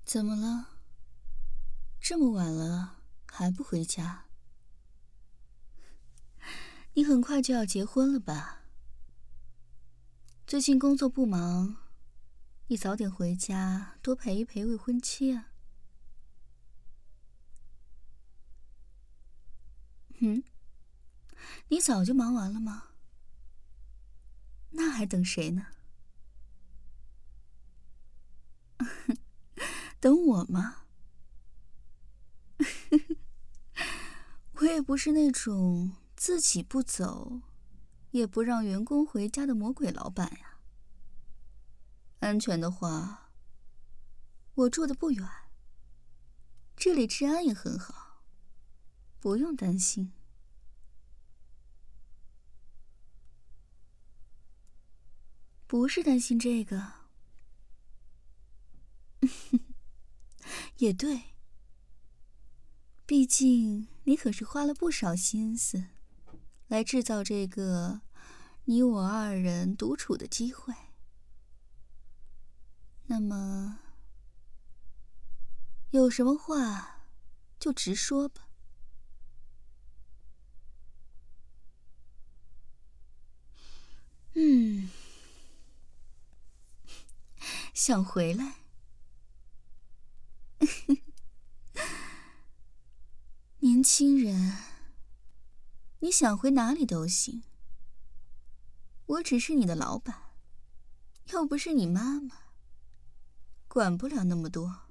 怎么了？这么晚了还不回家？你很快就要结婚了吧？最近工作不忙，你早点回家，多陪一陪未婚妻啊。你早就忙完了吗？那还等谁呢？等我吗？我也不是那种自己不走，也不让员工回家的魔鬼老板呀。安全的话，我住得不远，这里治安也很好，不用担心。不是担心这个。也对，毕竟你可是花了不少心思来制造这个你我二人独处的机会。那么有什么话就直说吧。想回来？年轻人，你想回哪里都行。我只是你的老板，又不是你妈妈，管不了那么多。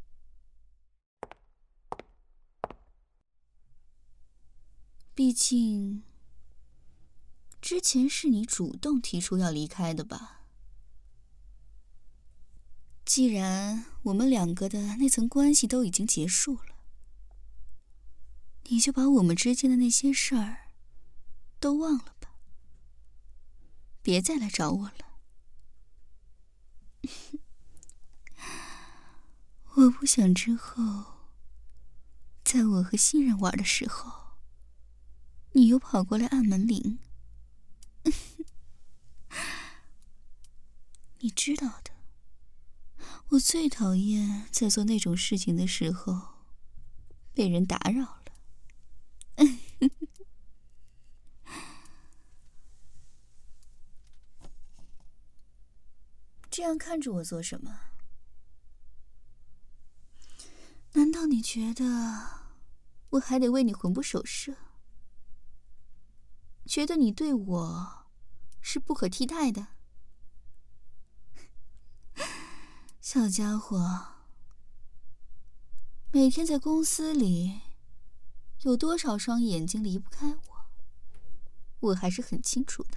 毕竟之前是你主动提出要离开的吧？既然我们两个的那层关系都已经结束了，你就把我们之间的那些事儿都忘了吧，别再来找我了。我不想之后，在我和新人玩的时候，你又跑过来按门铃。你知道的，我最讨厌在做那种事情的时候被人打扰了。这样看着我做什么？难道你觉得我还得为你魂不守舍？觉得你对我是不可替代的？小家伙，每天在公司里有多少双眼睛离不开我，我还是很清楚的。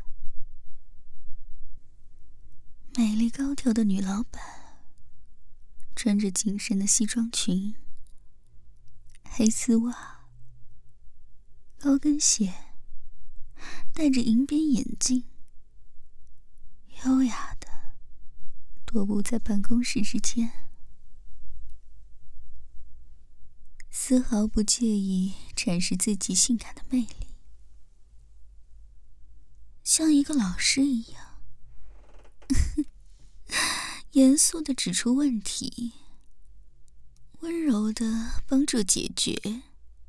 美丽高挑的女老板，穿着紧身的西装裙，黑丝袜，高跟鞋，戴着银边眼镜，优雅的踱步在办公室之间，丝毫不介意展示自己性感的魅力，像一个老师一样严肃地指出问题，温柔地帮助解决。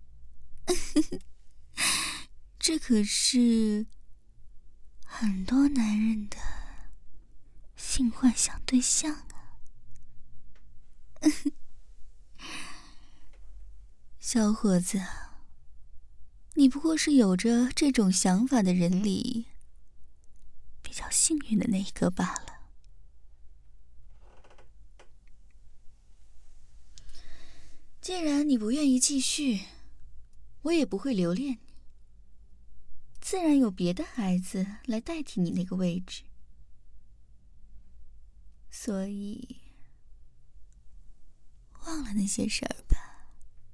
这可是很多男人的性幻想对象啊。小伙子，你不过是有着这种想法的人里比较幸运的那一个罢了。既然你不愿意继续，我也不会留恋你，自然有别的孩子来代替你那个位置。所以忘了那些事儿吧。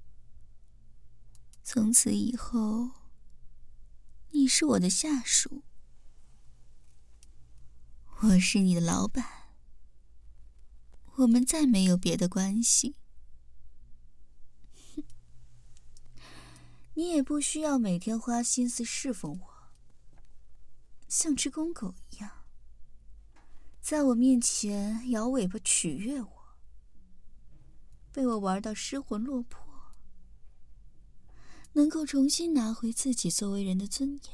从此以后，你是我的下属，我是你的老板，我们再没有别的关系。你也不需要每天花心思侍奉我，像只公狗一样，在我面前摇尾巴取悦我。 被我玩到失魂落魄，能够重新拿回自己作为人的尊严，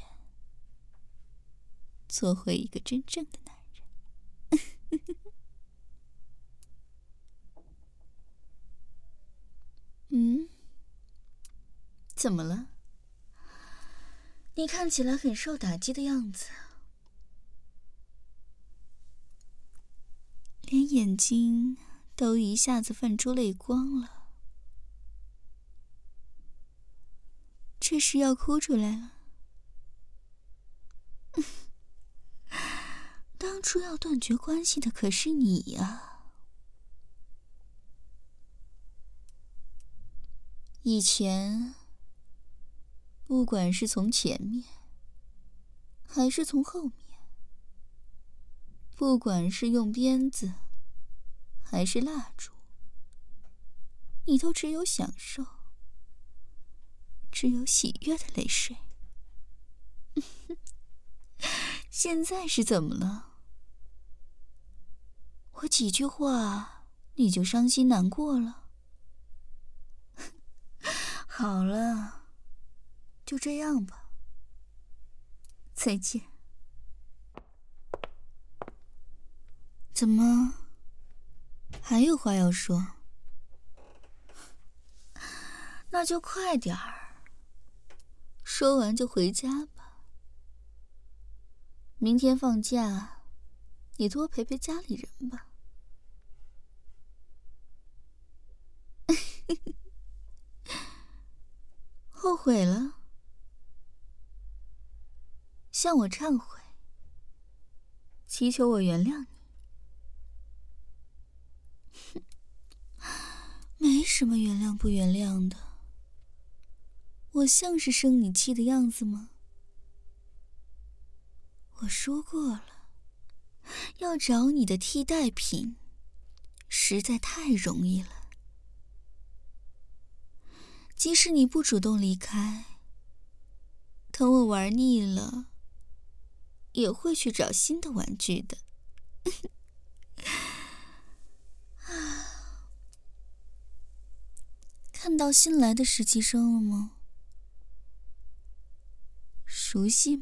做回一个真正的男人。怎么了？你看起来很受打击的样子，连眼睛都一下子泛出泪光了。这是要哭出来了？当初要断绝关系的可是你呀！以前，不管是从前面，还是从后面，不管是用鞭子，还是蜡烛，你都只有享受，只有喜悦的泪水。现在是怎么了？我几句话你就伤心难过了？好了，就这样吧，再见。怎么，还有话要说？那就快点儿，说完就回家吧。明天放假，你多陪陪家里人吧。后悔了？向我忏悔，祈求我原谅你。没什么原谅不原谅的，我像是生你气的样子吗？我说过了，要找你的替代品实在太容易了。即使你不主动离开，等我玩腻了，也会去找新的玩具的。看到新来的实习生了吗？熟悉吗？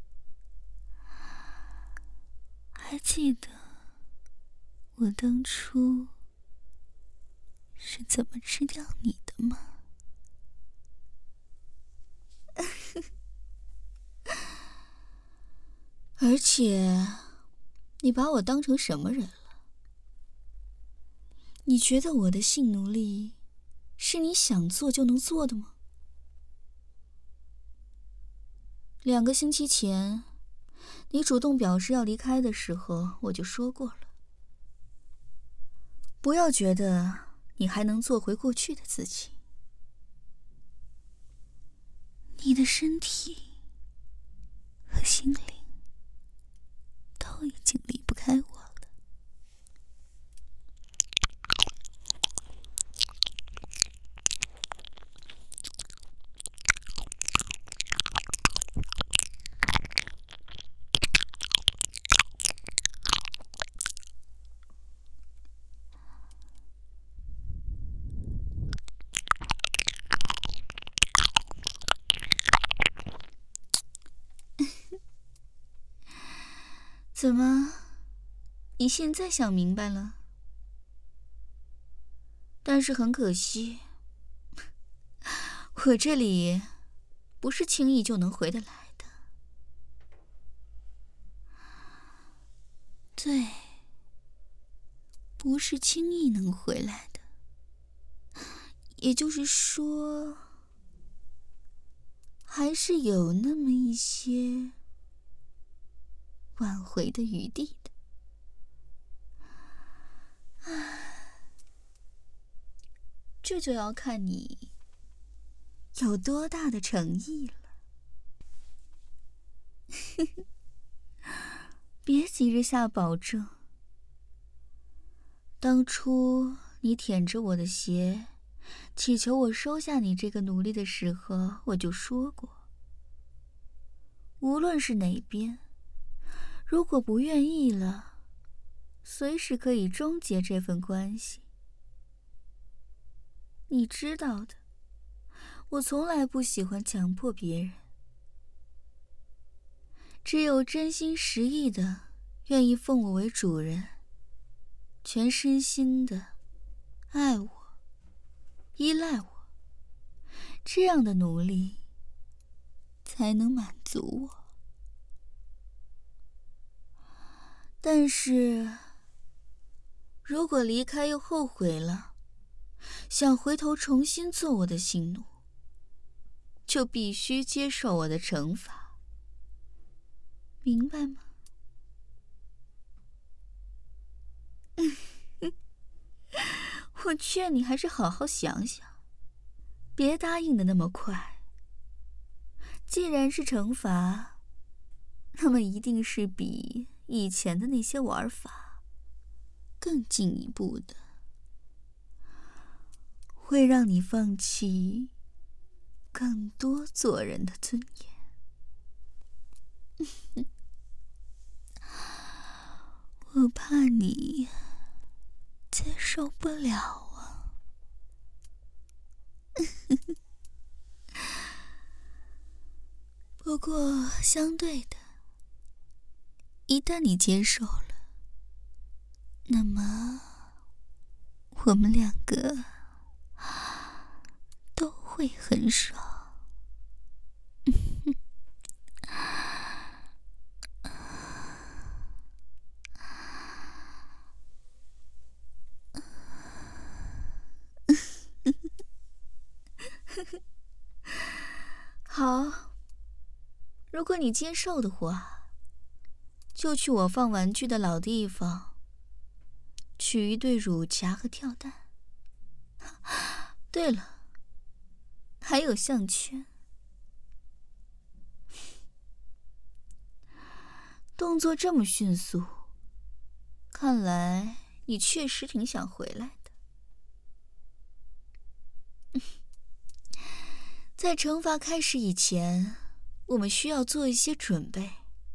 还记得我当初是怎么吃掉你的吗？而且，你把我当成什么人了？你觉得我的性奴隶是你想做就能做的吗？2个星期前，你主动表示要离开的时候，我就说过了。不要觉得你还能做回过去的自己。你的身体和心灵都已经离不开我了。怎么，你现在想明白了？但是很可惜，我这里不是轻易就能回得来的。对，不是轻易能回来的。也就是说，还是有那么一些挽回的余地的。这就要看你有多大的诚意了。别急着下保证。当初你舔着我的鞋，祈求我收下你这个奴隶的时候，我就说过，无论是哪边，如果不愿意了，随时可以终结这份关系。 你知道的，我从来不喜欢强迫别人，只有真心实意的愿意奉我为主人，全身心的爱我、依赖我，这样的奴隶才能满足我。但是如果离开又后悔了，想回头重新做我的新奴，就必须接受我的惩罚，明白吗？我劝你还是好好想想，别答应的那么快。既然是惩罚，那么一定是比以前的那些玩法更进一步的，会让你放弃更多做人的尊严。我怕你接受不了啊。不过相对的，一旦你接受了，那么我们两个都会很爽。好，如果你接受的话，就去我放玩具的老地方，取一对乳夹和跳蛋。对了，还有项圈。动作这么迅速，看来你确实挺想回来的。在惩罚开始以前，我们需要做一些准备。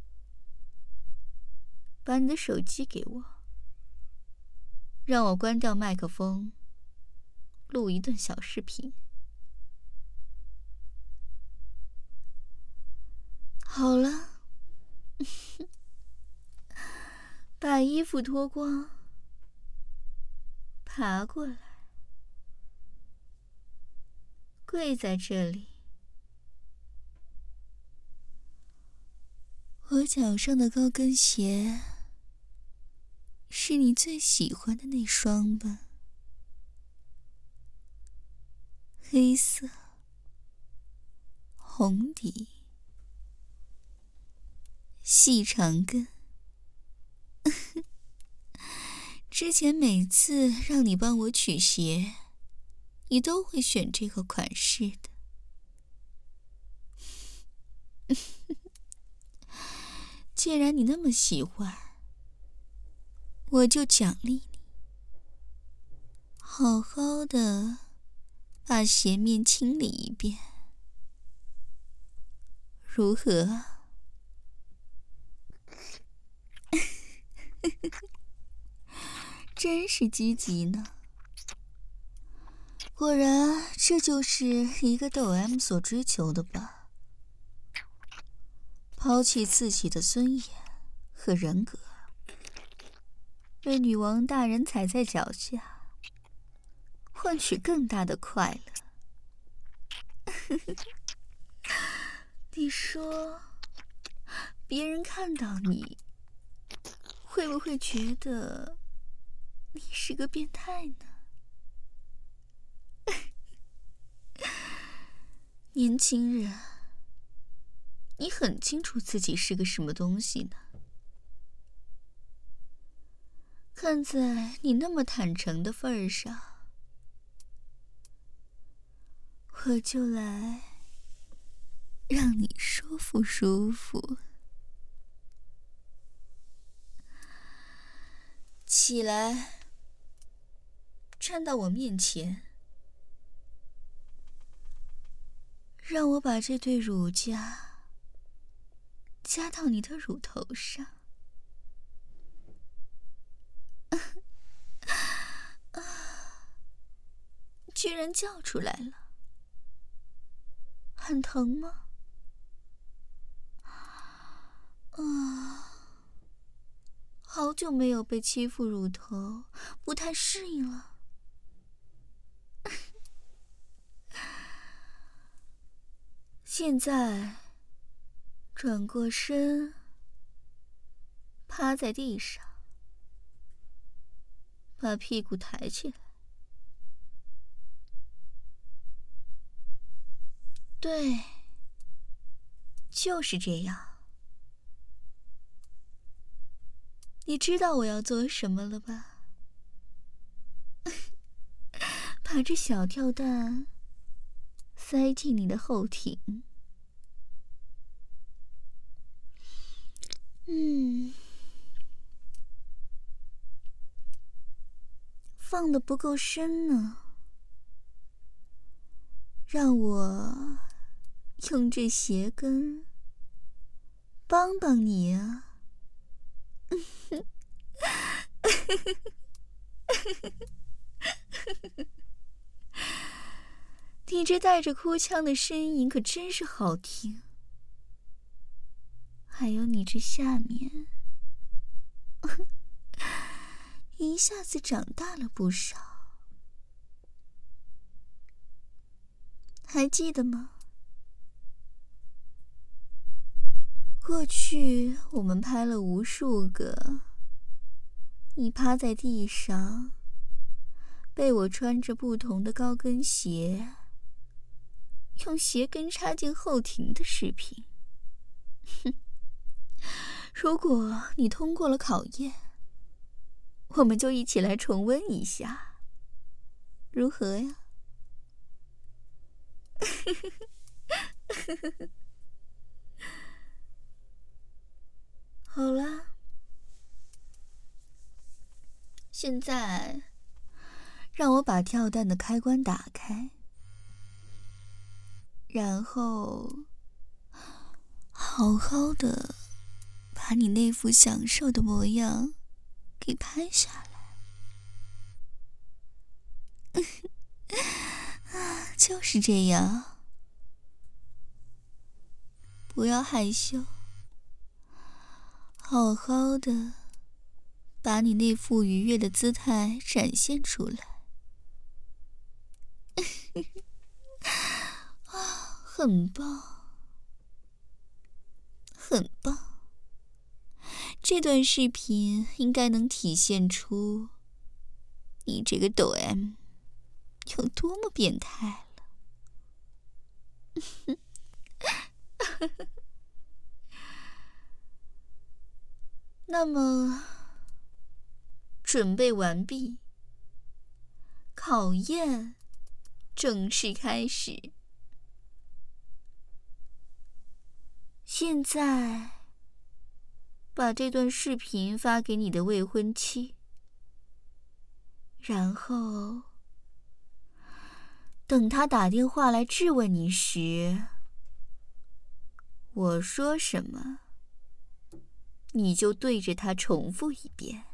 把你的手机给我，让我关掉麦克风，录一段小视频。好了，把衣服脱光，爬过来，跪在这里。我脚上的高跟鞋是你最喜欢的那双吧？黑色，红底，细长跟。之前每次让你帮我取鞋，你都会选这个款式的。既然你那么喜欢，我就奖励你，好好的把鞋面清理一遍，如何？真是积极呢。果然，这就是一个斗 M 所追求的吧。抛弃自己的尊严和人格，被女王大人踩在脚下，换取更大的快乐。你说，别人看到你，会不会觉得你是个变态呢？年轻人，你很清楚自己是个什么东西呢？看在你那么坦诚的份儿上，我就来让你舒服舒服。起来，站到我面前，让我把这对乳夹夹到你的乳头上。 居然叫出来了，很疼吗？好久没有被欺负乳头，不太适应了。现在转过身，趴在地上，把屁股抬起来。对，就是这样。你知道我要做什么了吧？把这小跳蛋塞进你的后庭。放得不够深呢，让我用这鞋跟帮帮你啊！你这带着哭腔的呻吟可真是好听，还有你这下面一下子长大了不少，还记得吗？过去我们拍了无数个你趴在地上，被我穿着不同的高跟鞋，用鞋跟插进后庭的视频。如果你通过了考验，我们就一起来重温一下，如何呀？好啦，现在让我把跳蛋的开关打开，然后好好的把你那副享受的模样给拍下来。就是这样，不要害羞，好好的把你那副愉悦的姿态展现出来。很棒，很棒。这段视频应该能体现出你这个抖 M 有多么变态了。那么，准备完毕，考验正式开始。现在，把这段视频发给你的未婚妻，然后等他打电话来质问你时，我说什么，你就对着他重复一遍。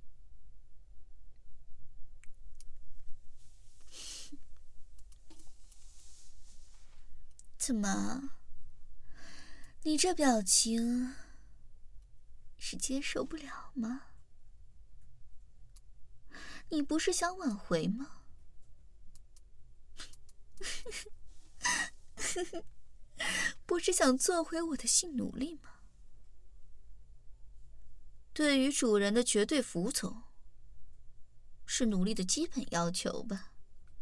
怎么？你这表情是接受不了吗？你不是想挽回吗？不是想做回我的性奴隶吗？对于主人的绝对服从，是奴隶的基本要求吧？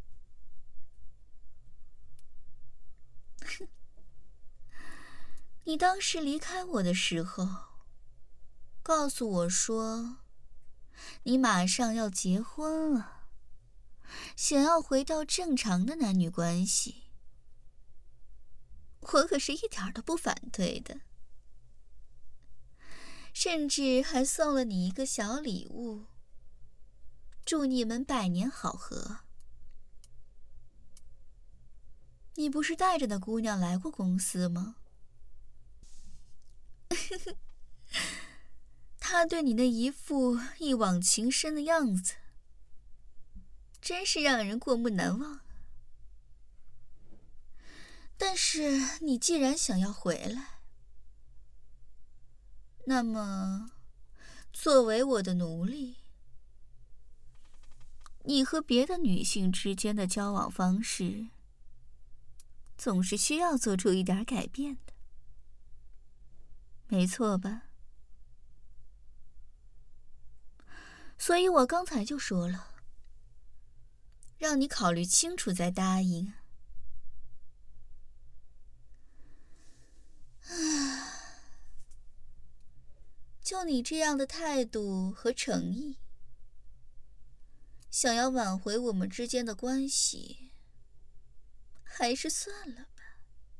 你当时离开我的时候，告诉我说，你马上要结婚了，想要回到正常的男女关系。我可是一点都不反对的，甚至还送了你一个小礼物，祝你们百年好合。你不是带着那姑娘来过公司吗？她对你那一副一往情深的样子，真是让人过目难忘。 但是你既然想要回来，那么作为我的奴隶，你和别的女性之间的交往方式总是需要做出一点改变的，没错吧？所以我刚才就说了，让你考虑清楚再答应。就你这样的态度和诚意，想要挽回我们之间的关系，还是算了吧。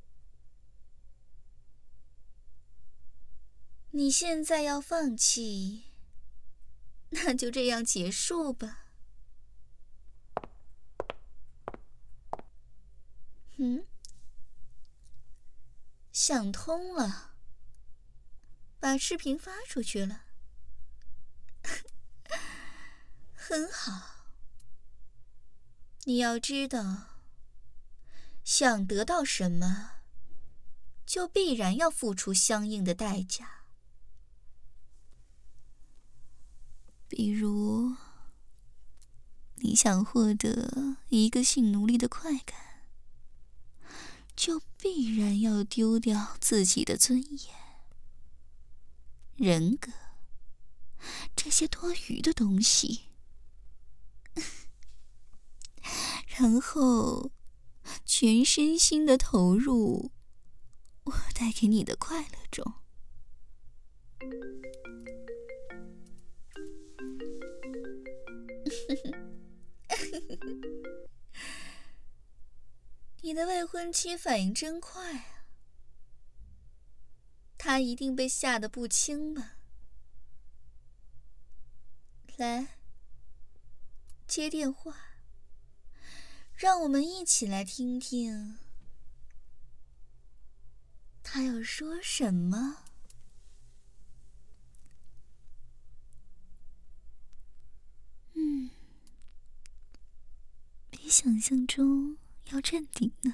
你现在要放弃，那就这样结束吧。想通了，把视频发出去了。很好。你要知道，想得到什么，就必然要付出相应的代价。比如，你想获得一个性奴隶的快感，就必然要丢掉自己的尊严、人格，这些多余的东西，然后全身心的投入我带给你的快乐中。你的未婚妻反应真快啊，她一定被吓得不轻吧？来，接电话，让我们一起来听听她要说什么。比想象中要镇定呢。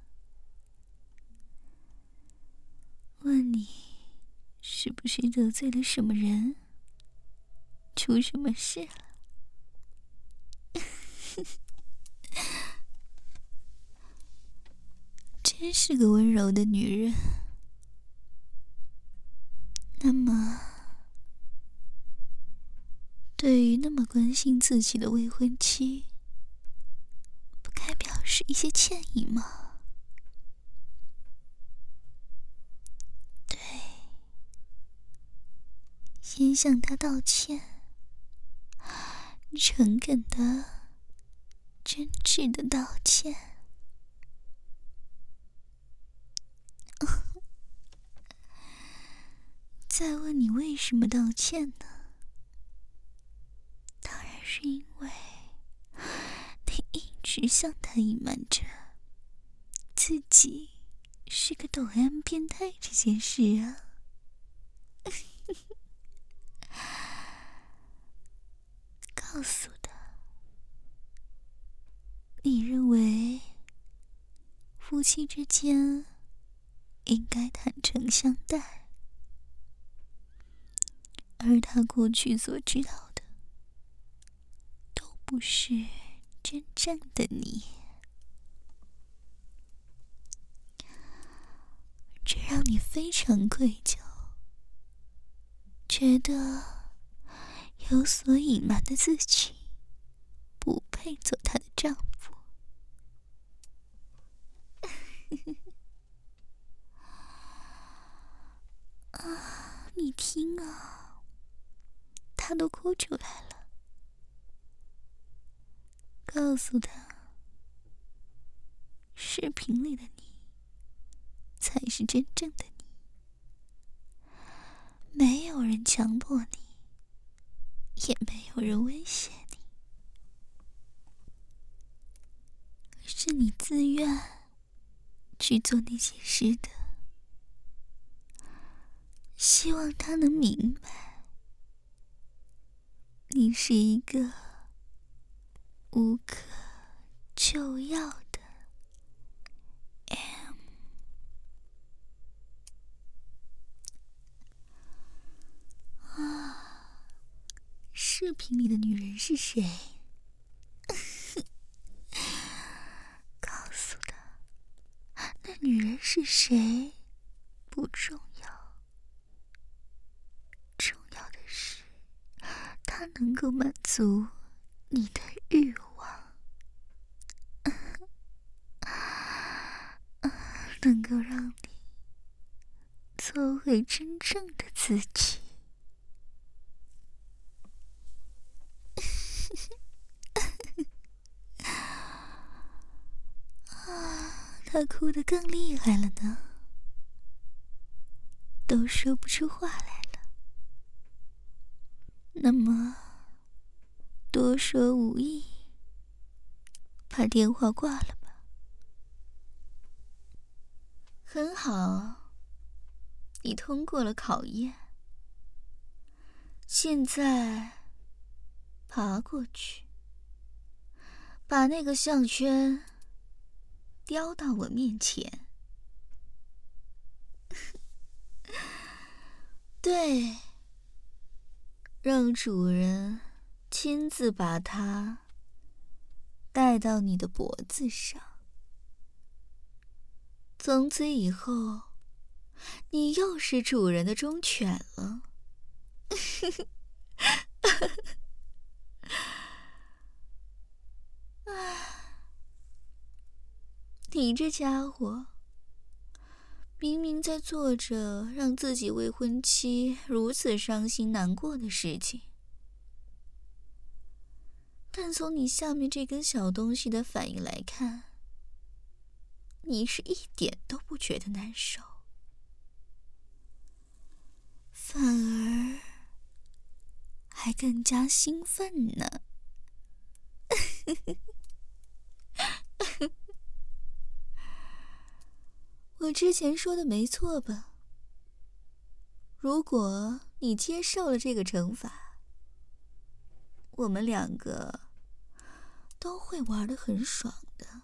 问你，是不是得罪了什么人？出什么事了？真是个温柔的女人。那么，对于那么关心自己的未婚妻，不该表示一些歉意吗？对，先向她道歉，诚恳的、真挚的道歉。再问你为什么道歉呢？当然是因为你一直向他隐瞒着自己是个抖 M 变态这件事啊。告诉他，你认为夫妻之间应该坦诚相待，而他过去所知道的都不是真正的你，这让你非常愧疚，觉得有所隐瞒的自己不配做他的丈夫。你听啊，他都哭出来了。告诉他，视频里的你才是真正的你，没有人强迫你，也没有人威胁你，是你自愿去做那些事的。希望他能明白，你是一个无可救药的 M。 瓶里的女人是谁？告诉他，那女人是谁不重要，重要的是她能够满足你的欲望，能够让你做回真正的自己。他哭得更厉害了呢，都说不出话来了。那么多说无益，把电话挂了吧。很好，你通过了考验。现在爬过去，把那个项圈叼到我面前。对，让主人亲自把它戴到你的脖子上。从此以后，你又是主人的忠犬了。你这家伙，明明在做着让自己未婚妻如此伤心难过的事情，但从你下面这根小东西的反应来看，你是一点都不觉得难受，反而还更加兴奋呢。我之前说的没错吧？如果你接受了这个惩罚，我们两个都会玩得很爽的。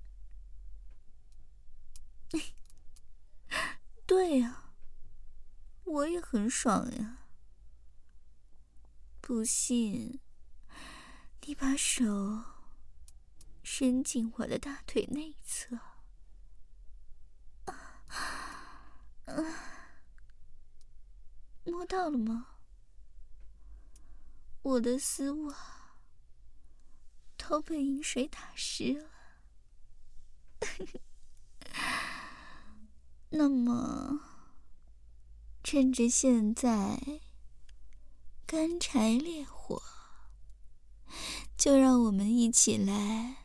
对呀，我也很爽呀。不信，你把手伸进我的大腿内侧。摸到了吗？我的丝袜都被饮水打湿了。那么，趁着现在干柴烈火，就让我们一起来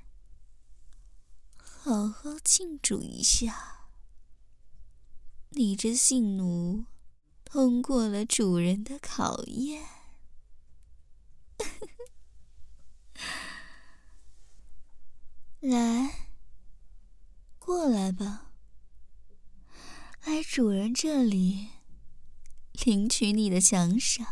好好庆祝一下，你这性奴通过了主人的考验。来，过来吧，来主人这里领取你的奖赏。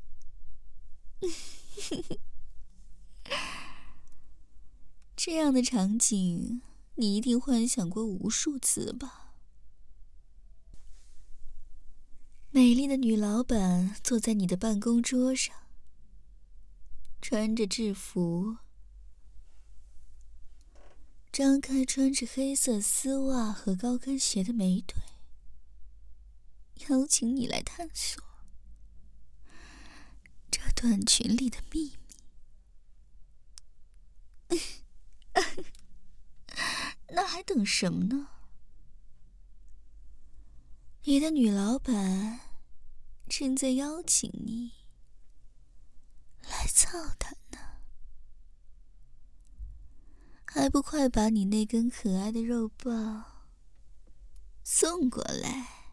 这样的场景你一定幻想过无数次吧？美丽的女老板坐在你的办公桌上，穿着制服，张开穿着黑色丝袜和高跟鞋的美腿，邀请你来探索这短裙里的秘密。那还等什么呢？你的女老板正在邀请你来操她呢，还不快把你那根可爱的肉棒送过来？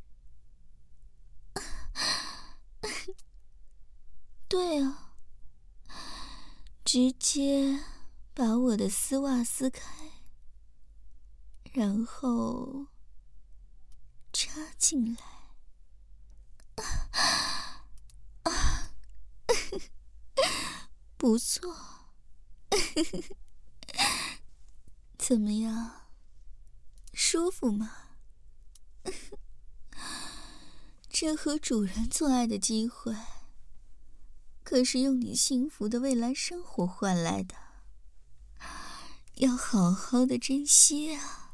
对啊，直接把我的丝袜撕开，然后插进来。不错。怎么样，舒服吗？这和主人做爱的机会可是用你幸福的未来生活换来的，要好好的珍惜啊！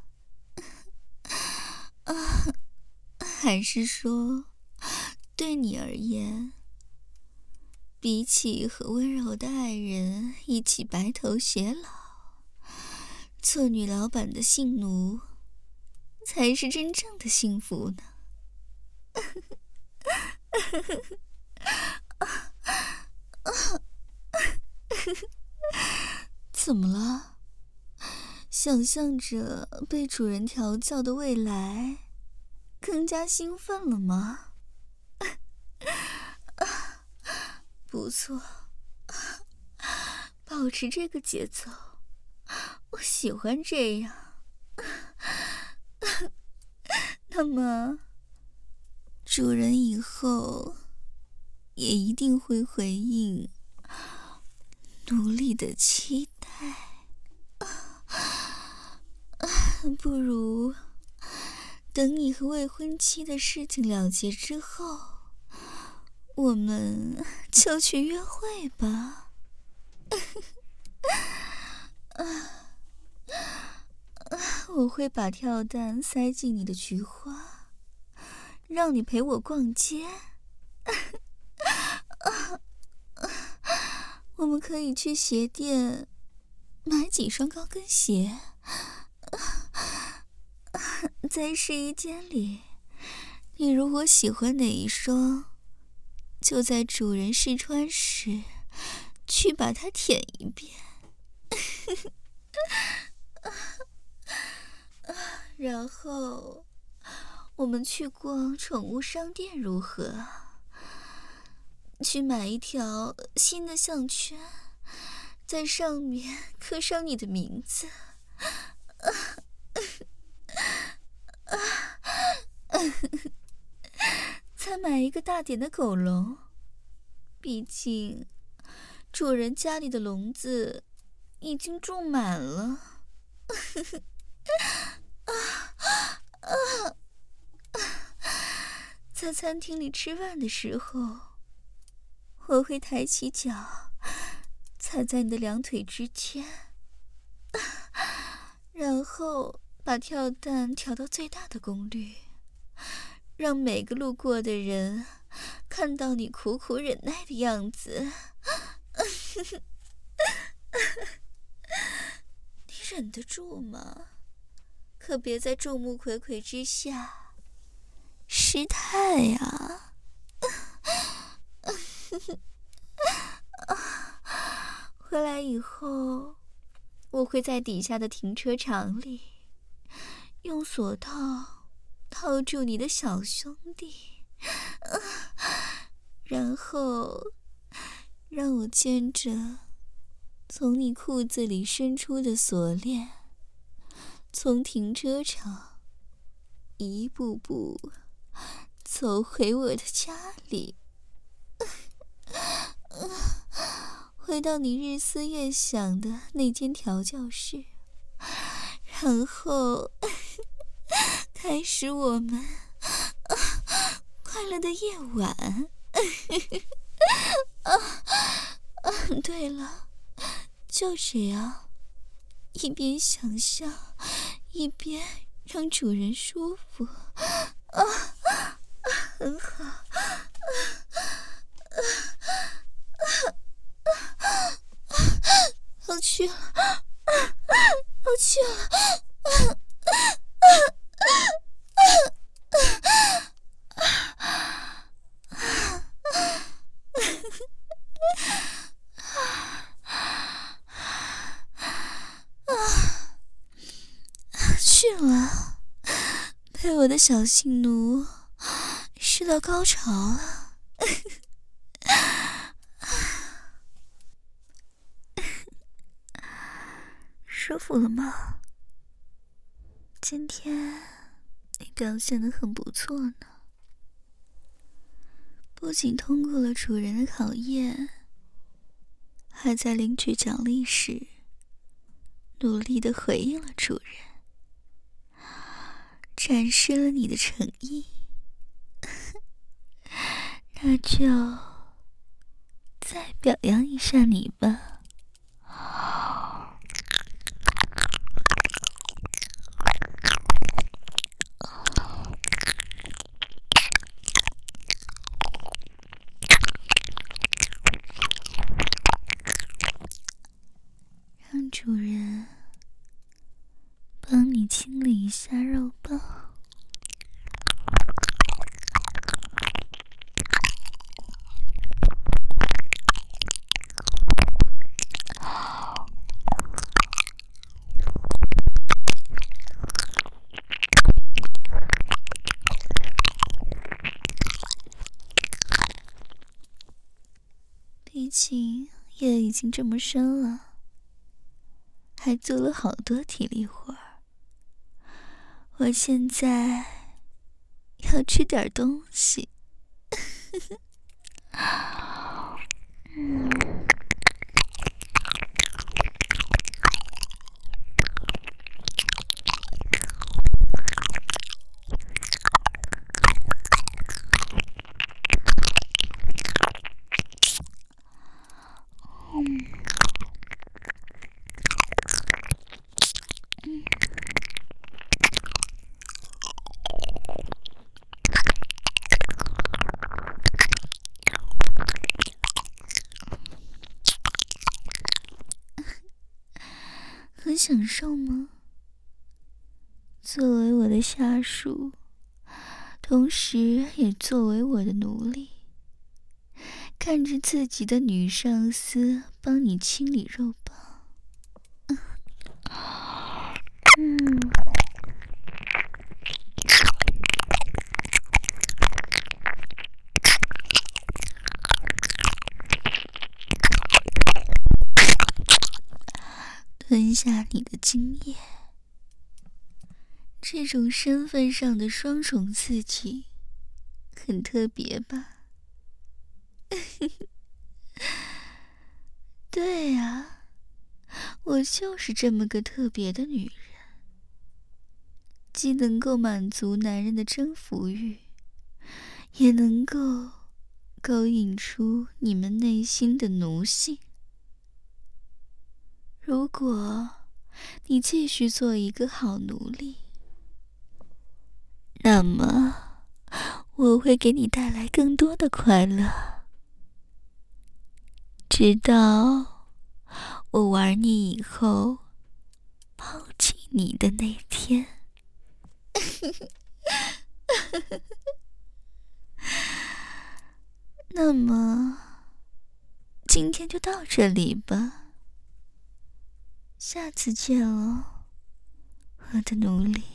还是说，对你而言，比起和温柔的爱人一起白头偕老，做女老板的性奴，才是真正的幸福呢？怎么了？想象着被主人调教的未来，更加兴奋了吗？不错，保持这个节奏，我喜欢这样。那么，主人以后也一定会回应奴隶的期待。不如等你和未婚妻的事情了结之后，我们就去约会吧。我会把跳蛋塞进你的菊花，让你陪我逛街。我们可以去鞋店买几双高跟鞋，在试衣间里，你如果喜欢哪一双，就在主人试穿时去把它舔一遍。然后我们去逛宠物商店如何？去买一条新的项圈，在上面刻上你的名字。再买一个大点的狗笼，毕竟主人家里的笼子已经住满了。在餐厅里吃饭的时候，我会抬起脚踩在你的两腿之间，然后把跳蛋调到最大的功率，让每个路过的人看到你苦苦忍耐的样子。你忍得住吗？可别在众目睽睽之下失态呀！回来以后，我会在底下的停车场里用锁套套住你的小兄弟，然后让我牵着从你裤子里伸出的锁链，从停车场一步步走回我的家里，回到你日思夜想的那间调教室，然后开始我们快乐的夜晚。对了，就这样，一边想象，一边让主人舒服。很好。要去了，要去了。去了，被我的小性奴试到高潮了。舒服了吗？今天你表现得很不错呢，不仅通过了主人的考验，还在领取奖励时努力地回应了主人，展示了你的诚意。那就再表扬一下你吧。让主人帮你清理一下肉棒。毕竟夜已经这么深了，还做了好多体力活儿。我现在要吃点东西。很享受吗？作为我的下属，同时也作为我的奴隶，看着自己的女上司帮你清理肉棒。吞下你的精液，这种身份上的双重刺激很特别吧？对啊，我就是这么个特别的女人，既能够满足男人的征服欲，也能够勾引出你们内心的奴性。如果你继续做一个好奴隶，那么我会给你带来更多的快乐，直到我玩你以后抛弃你的那天。那么今天就到这里吧，下次见哦，我的奴隶。